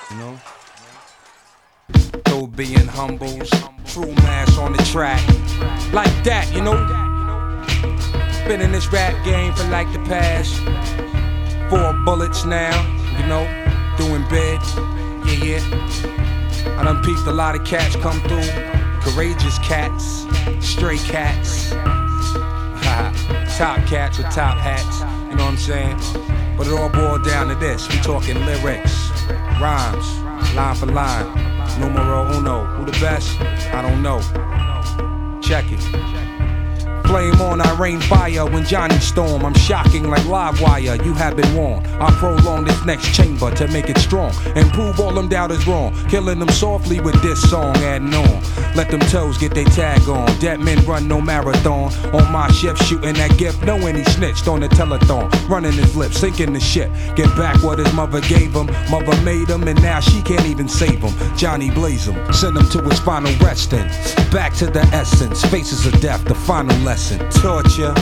you know? Though being humbles, true mass on the track. Like that, you know? Been in this rap game for like the past 4 bullets now, you know? Doing bid, yeah. I done peeped a lot of cats come through. Courageous cats, stray cats, top cats with top hats, you know what I'm saying? But it all boiled down to this. We talking lyrics, rhymes, line for line. Numero uno. Who the best? I don't know. Check it. Flame on, I rain fire when Johnny storm. I'm shocking like live wire, you have been warned. I prolong this next chamber to make it strong and prove all them doubters wrong. Killing them softly with this song, adding on. Let them toes get their tag on. Dead men run no marathon. On my ship shooting that gift, knowing he snitched on the telethon. Running his lips, sinking the ship. Get back what his mother gave him. Mother made him and now she can't even save him. Johnny blaze him, send him to his final resting. Back to the essence, faces of death, the final lesson. Torture,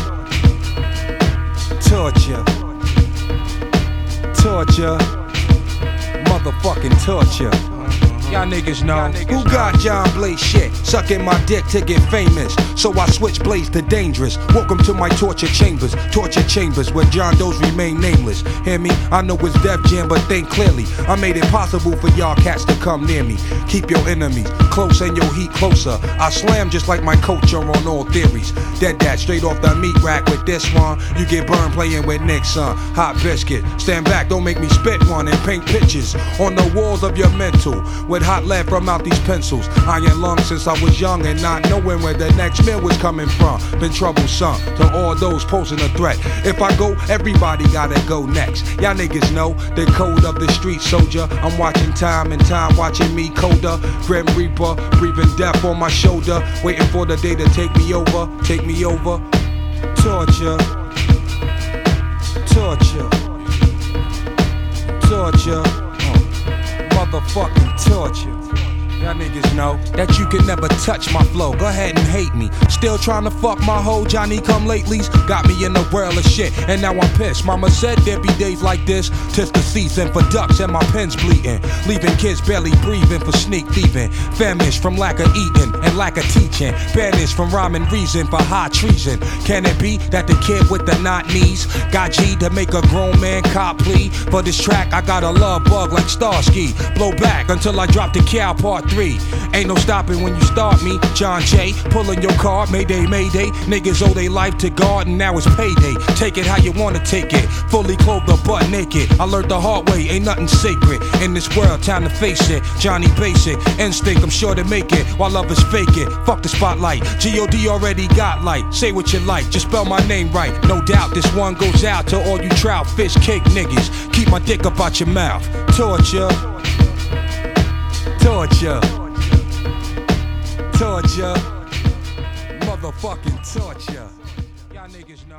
torture, torture, motherfucking torture. Y'all niggas know who got John Blaze shit, sucking my dick to get famous. So I switch Blaze to dangerous. Welcome to my torture chambers where John Does remain nameless. Hear me? I know it's Def Jam, but think clearly. I made it possible for y'all cats to come near me. Keep your enemies close and your heat closer. I slam just like my culture on all theories. Dead that straight off the meat rack with this one. You get burned playing with Nick's son. Hot biscuit. Stand back, don't make me spit one and paint pictures on the walls of your mental. With hot lead from out these pencils. Iron lungs since I was young and not knowing where the next meal was coming from. Been troublesome to all those posing a threat. If I go, everybody gotta go next. Y'all niggas know the code of the street soldier. I'm watching time and time watching me colder. Grim Reaper, breathing death on my shoulder. Waiting for the day to take me over. Take me over. Torture. Torture. Torture. Motherfucking torture. Y'all niggas know that you can never touch my flow. Go ahead and hate me. Still trying to fuck my hoe Johnny come latelys. Got me in a whirl of shit and now I'm pissed. Mama said there'd be days like this. Tis the season for ducks and my pen's bleeding. Leaving kids barely breathing for sneak thieving. Famished from lack of eating and lack of teaching. Banished from rhyme and reason for high treason. Can it be that the kid with the not knees got G to make a grown man cop plea? For this track I got a love bug like Starsky. Blow back until I drop the cow part 3. Ain't no stopping when you start me. John Jay, pulling your card, mayday, mayday. Niggas owe they life to God and now it's payday. Take it how you wanna take it. Fully clothed or butt naked. I learned the hard way, ain't nothing sacred. In this world, time to face it. Johnny Basic, instinct, I'm sure to make it. While others fake it, fuck the spotlight. G.O.D. already got light. Say what you like, just spell my name right. No doubt this one goes out to all you trout, fish, cake niggas. Keep my dick up out your mouth. Torture. Torture. Torture. Motherfucking torture. Y'all niggas know.